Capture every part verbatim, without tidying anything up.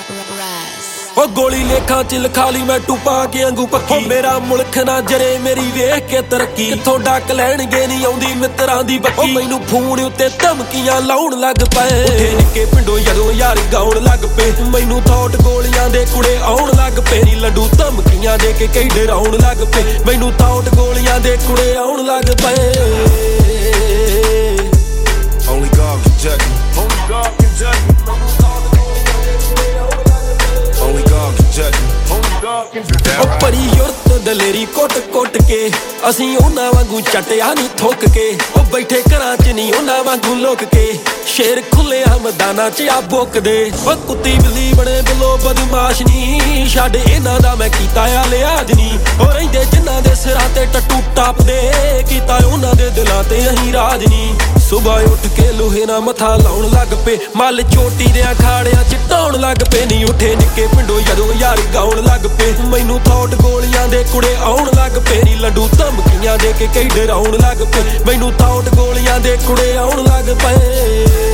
ओ गोली लेखा च लिखा ली मैं टूपा के अंगू पक्की मेरा मुल्क ना जरे मेरी वेख के तरक्की किथों डक लैणगे नहीं आउंदी मित्रां दी बक्की मैनू फोन उत्ते धमकियां लाउण लग पए उठे निक्के पिंडों जदों यारी गाउण लग पे मैनू थॉट गोलियां दे कुड़े आउण लग पे नी लड्डू धमकियां दे के कई डराउण लग पे मैनू थॉट गोलियां दे कुड़े आउण लग पए Only God can judge me. Only God can judge me. Only God can judge me. Only God can judge me. ओ परी युरत दलेरी कोट कोट के असीं उन्हां वांगू चटिया नहीं थोक के ओ बैठे घरां च नहीं उन्हां वांगू लोक के शेर खुले मैदानां च आ बोकदे ओ कुत्ती बिल्ली बने बिलो बदमाश नी छड्ड इन्हां दा मैं कीता आ लिहाज नी ओ रहिंदे जिन्हां दे सिरां ते टट्टू टापदे कीता उन्हां दे दिलां ते अहीं राज नी सुबह उठ के लोहे ना मथा लाउण लग पे मल चोटी दे अखाड़ियां च ढाउण लग पे नी उठे निक्के पिंडों जदों यारी गाउण लग पे मैनू थॉट गोलियां दे कुड़े आउण लग पे नी लड्डू धमकियां दे के कई डराउण लग पे मैनू थॉट गोलियां दे कुड़े आउण लग पे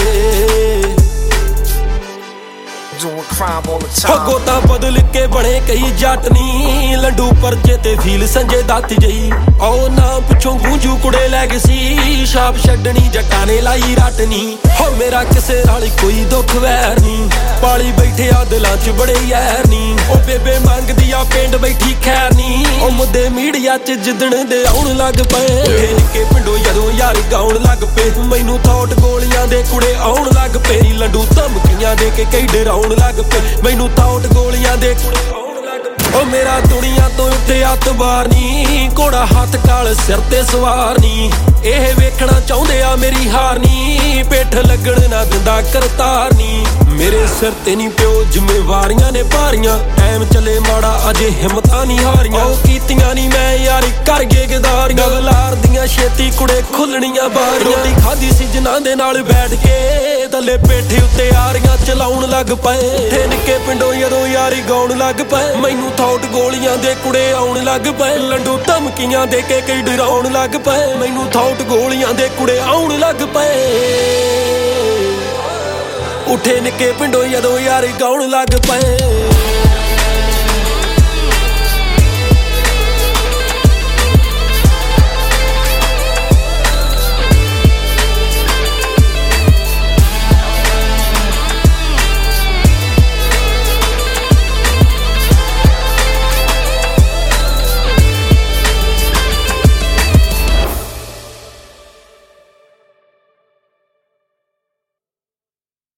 Doing crime all the time. गोता बदल के बने कई जटनी लड्डू परचे ते फील संजय दत्त जई आओ ना पिछों गूंजू कुड़े लै गसी छाप छड्डनी जट्टां ने लाई रटनी हो मेरा किसे नाल कोई दुख वैर नी पाली बैठे आ दिलां च बड़े यार नी ओ बेबे मंगदी आ पिंड बैठी खैर नी ओ मुद्दे मीडिया च जिद्दण दे आउण लग पए उठे निक्के पिंडों जदों यारी गाउण लग पे मैनू थॉट गोलियां दे कुड़े आउण लग पे नी लड्डू धमकियां दे के कई डराउण लग पे मैनू थॉट गोलियां दे कुड़े आउण लग पे ओ मेरा दुनिया तो उत्ते हत्थ बार नी घोड़ा हत्थ काल सिर ते सवार नी ਇਹ ਵੇਖਣਾ ਚਾਹੁੰਦੇ ਆ ਮੇਰੀ ਹਾਰ ਨੀ ਪਿੱਠ ਲੱਗਣ ਨਾ ਦਿੰਦਾ ਕਰਤਾਰ ਨੀ ਮੇਰੇ ਸਿਰ ਤੇ ਨਹੀਂ ਪਿਓ ਜ਼ਿੰਮੇਵਾਰੀਆਂ ਨੇ ਭਾਰੀਆਂ ਟਾਈਮ ਚੱਲੇ ਮਾੜਾ ਅਜੇ ਹਿੰਮਤਾਂ ਨਹੀਂ ਹਾਰੀਆਂ ਉਹ ਕੀਤੀਆਂ ਨਹੀਂ ਮੈਂ ਯਾਰੀ ਕਰ ਗਏ ਗਦਾਰੀਆਂ ਗਲਾਰ ਦੀਆਂ ਛੇਤੀ ਕੁੜੇ ਖੁੱਲਣੀਆਂ ਬਾਰੀਆਂ ਰੋਟੀ ਖਾਦੀ ਸੀ ਜਿਨ੍ਹਾਂ ਦੇ ਨਾਲ ਬੈਠ ਕੇ ਥੱਲੇ ਪੇਠੇ ਉੱਤੇ ਆਰੀਆਂ ਚਲਾਉਣ ਲੱਗ ਪਏ ਉੱਠੇ ਨਿੱਕੇ ਪਿੰਡੋਂ ਜਦੋਂ ਯਾਰੀ ਗਾਉਣ ਲੱਗ ਪਏ ਮੈਨੂੰ ਥੌਟ ਗੋਲੀਆਂ ਦੇ ਕੁੜੇ ਆਉਣ ਲੱਗ ਪਏ ਲੰਡੂ ਧਮਕੀਆਂ ਦੇ ਕੇ ਕਈ ਡਰਾਉਣ ਲੱਗ ਪਏ ਮੈਨੂੰ ਥੌਟ ਗੋਲੀਆਂ ਦੇ ਕੁੜੇ ਆਉਣ ਲੱਗ ਪਏ ਉੱਠੇ ਨਿੱਕੇ ਪਿੰਡੋਂ ਜਦੋਂ ਯਾਰੀ ਗਾਉਣ ਲੱਗ ਪਏ